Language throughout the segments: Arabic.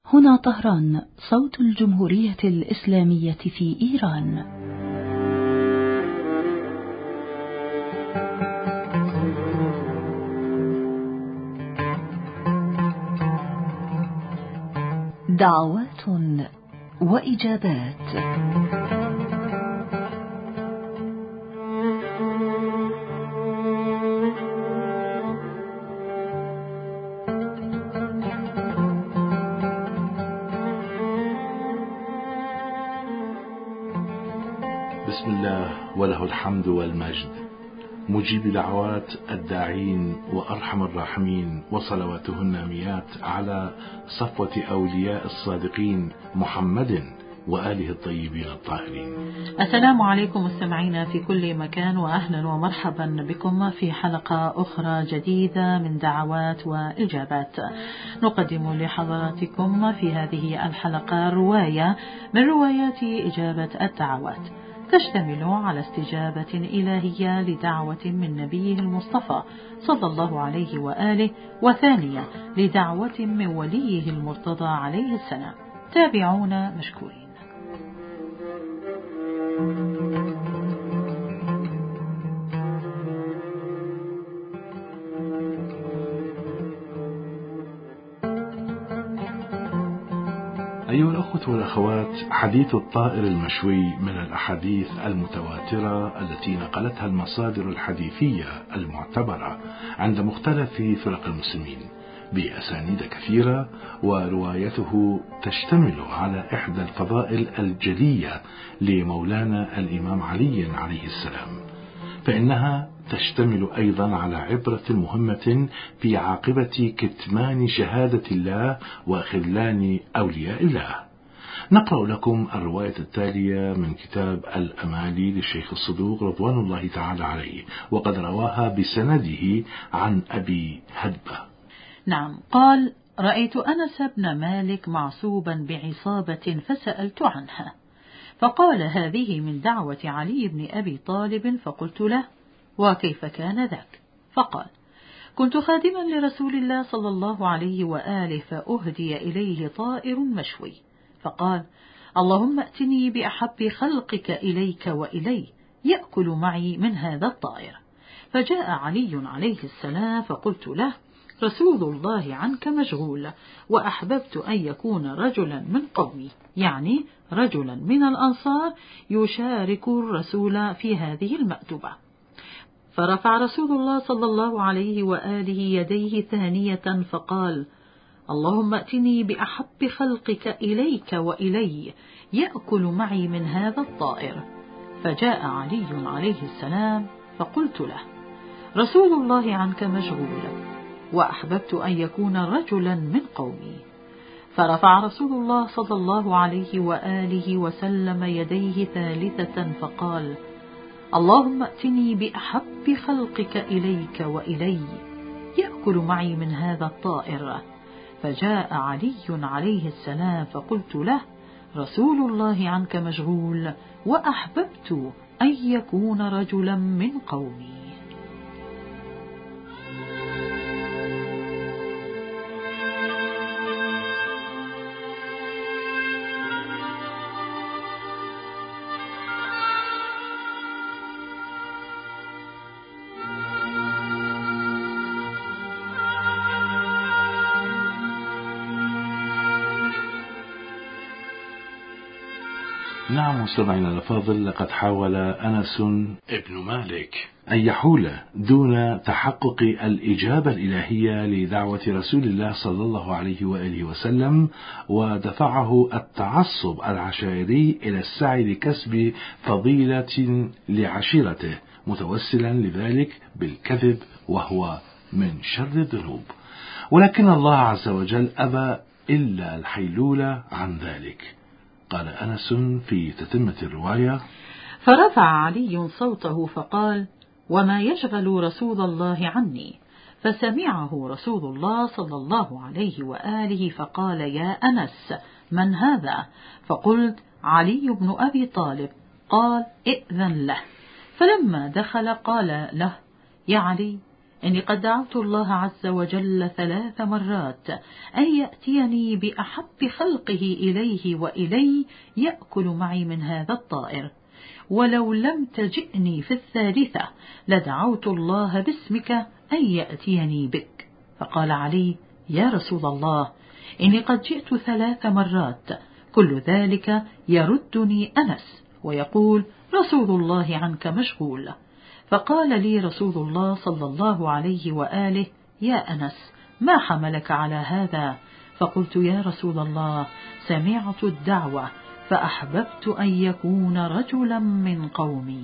هنا طهران، صوت الجمهورية الإسلامية في إيران. دعوات وإجابات. بسم الله وله الحمد والمجد، مجيب دعوات الداعين وأرحم الراحمين، وصلواتهن الناميات على صفوة أولياء الصادقين محمد وآله الطيبين الطاهرين. السلام عليكم مستمعينا في كل مكان، وأهلا ومرحبا بكم في حلقة أخرى جديدة من دعوات وإجابات. نقدم لحضراتكم في هذه الحلقة رواية من روايات إجابة الدعوات، تشتمل على استجابة إلهية لدعوة من نبيه المصطفى صلى الله عليه وآله، وثانية لدعوة من وليه المرتضى عليه السلام. تابعونا مشكورين. أيها الأخوة والأخوات، حديث الطائر المشوي من الأحاديث المتواترة التي نقلتها المصادر الحديثية المعتبرة عند مختلف فرق المسلمين بأسانيد كثيرة، وروايته تشتمل على إحدى الفضائل الجلية لمولانا الإمام علي عليه السلام، فإنها تشتمل أيضا على عبرة مهمة في عاقبة كتمان شهادة الله وخذلان أولياء الله. نقرأ لكم الرواية التالية من كتاب الأمالي للشيخ الصدوق رضوان الله تعالى عليه، وقد رواها بسنده عن أبي هدبة. نعم، قال: رأيت أنس بن مالك معصوبا بعصابة فسألت عنها، فقال: هذه من دعوة علي بن أبي طالب. فقلت له: وكيف كان ذاك؟ فقال: كنت خادما لرسول الله صلى الله عليه وآله، فأهدي إليه طائر مشوي، فقال: اللهم ائتني بأحب خلقك إليك وإلي، يأكل معي من هذا الطائر. فجاء علي عليه السلام، فقلت له: رسول الله عنك مشغول، وأحببت أن يكون رجلا من قومي، يعني رجلا من الأنصار، يشارك الرسول في هذه المأتبة. فرفع رسول الله صلى الله عليه وآله يديه ثانية فقال: اللهم ائتني بأحب خلقك إليك وإلي، يأكل معي من هذا الطائر. فجاء علي عليه السلام، فقلت له: رسول الله عنك مشغول، وأحببت أن يكون رجلا من قومي. فرفع رسول الله صلى الله عليه وآله وسلم يديه ثالثة فقال: اللهم ائتني بأحب خلقك إليك وإلي، يأكل معي من هذا الطائر. فجاء علي عليه السلام، فقلت له: رسول الله عنك مشغول، وأحببت أن يكون رجلا من قومي. نعم مستمعينا الأفاضل، لقد حاول أنس ابن مالك أن يحول دون تحقق الإجابة الإلهية لدعوة رسول الله صلى الله عليه وآله وسلم، ودفعه التعصب العشائري إلى السعي لكسب فضيلة لعشيرته، متوسلا لذلك بالكذب، وهو من شر الذنوب. ولكن الله عز وجل أبى إلا الحيلولة عن ذلك. قال أنس في تتمة الرواية: فرفع علي صوته فقال: وما يشغل رسول الله عني؟ فسمعه رسول الله صلى الله عليه وآله فقال: يا أنس، من هذا؟ فقلت: علي بن أبي طالب. قال: ائذن له. فلما دخل قال له: يا علي، إني قد دعوت الله عز وجل 3 مرات أن يأتيني بأحب خلقه إليه وإلي يأكل معي من هذا الطائر، ولو لم تجئني في 3 لدعوت الله باسمك أن يأتيني بك. فقال علي: يا رسول الله، إني قد جئت 3 مرات، كل ذلك يردني أنس ويقول: رسول الله عنك مشغول. فقال لي رسول الله صلى الله عليه وآله: يا أنس، ما حملك على هذا؟ فقلت: يا رسول الله، سمعت الدعوة فأحببت أن يكون رجلا من قومي.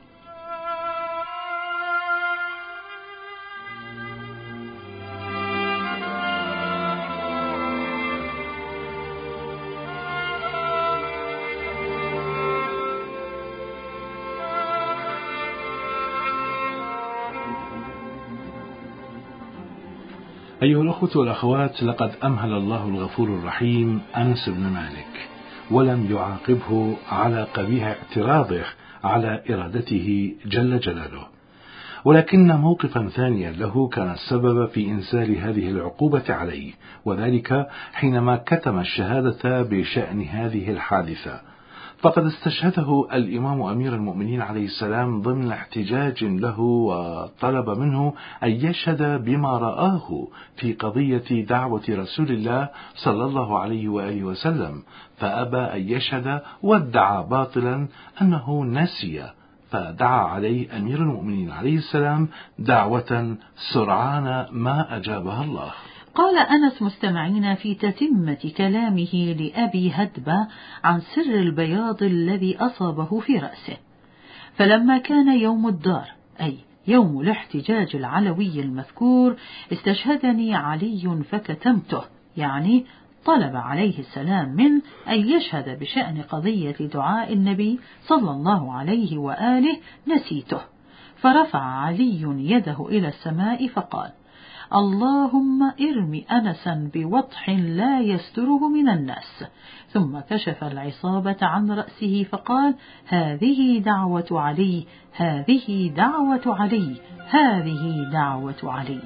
أيها الأخوة والأخوات، لقد أمهل الله الغفور الرحيم أنس بن مالك ولم يعاقبه على قبيح اعتراضه على إرادته جل جلاله، ولكن موقفا ثانيا له كان السبب في إنزال هذه العقوبة عليه، وذلك حينما كتم الشهادة بشأن هذه الحادثة. فقد استشهده الإمام أمير المؤمنين عليه السلام ضمن احتجاج له، وطلب منه أن يشهد بما رآه في قضية دعوة رسول الله صلى الله عليه وآله وسلم، فأبى أن يشهد وادعى باطلا أنه نسي، فدعا عليه أمير المؤمنين عليه السلام دعوة سرعان ما أجابها الله. قال أنس مستمعين في تتمة كلامه لأبي هدبة عن سر البياض الذي أصابه في رأسه: فلما كان يوم الدار، أي يوم الاحتجاج العلوي المذكور، استشهدني علي فكتمته، يعني طلب عليه السلام من أن يشهد بشأن قضية دعاء النبي صلى الله عليه وآله، نسيته. فرفع علي يده إلى السماء فقال: اللهم ارم أنسا بوضح لا يستره من الناس. ثم كشف العصابة عن رأسه فقال: هذه دعوة علي، هذه دعوة علي، هذه دعوة علي.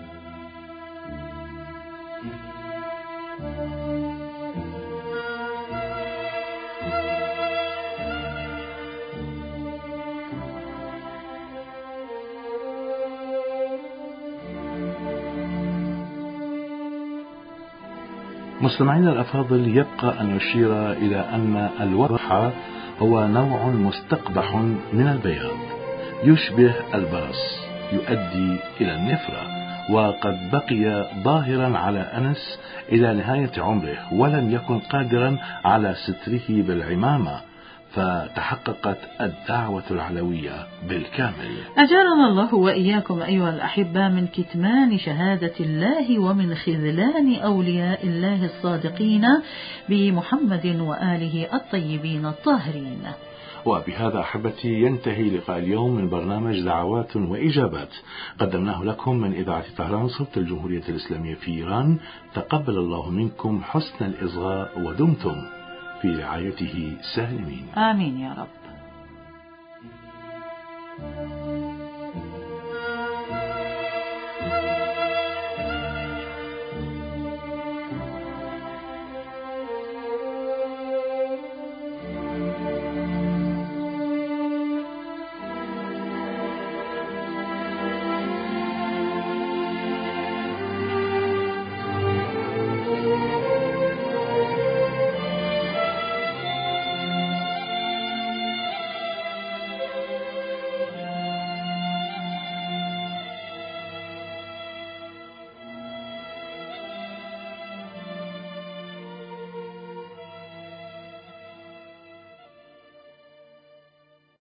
مستمعينا الأفاضل، يبقى أن نشير إلى أن الوضح هو نوع مستقبح من البياض يشبه البرص، يؤدي إلى النفرة، وقد بقي ظاهرا على أنس إلى نهاية عمره، ولم يكن قادرا على ستره بالعمامة، فتحققت الدعوة العلوية بالكامل. أجارنا الله وإياكم أيها الأحبة من كتمان شهادة الله ومن خذلان أولياء الله الصادقين بمحمد وآله الطيبين الطاهرين. وبهذا أحبتي ينتهي لقاء اليوم من برنامج دعوات وإجابات قدمناه لكم من إذاعة طهران صوت الجمهورية الإسلامية في إيران. تقبل الله منكم حسن الإصغاء، ودمتم في رعايته سالمين. آمين يا رب.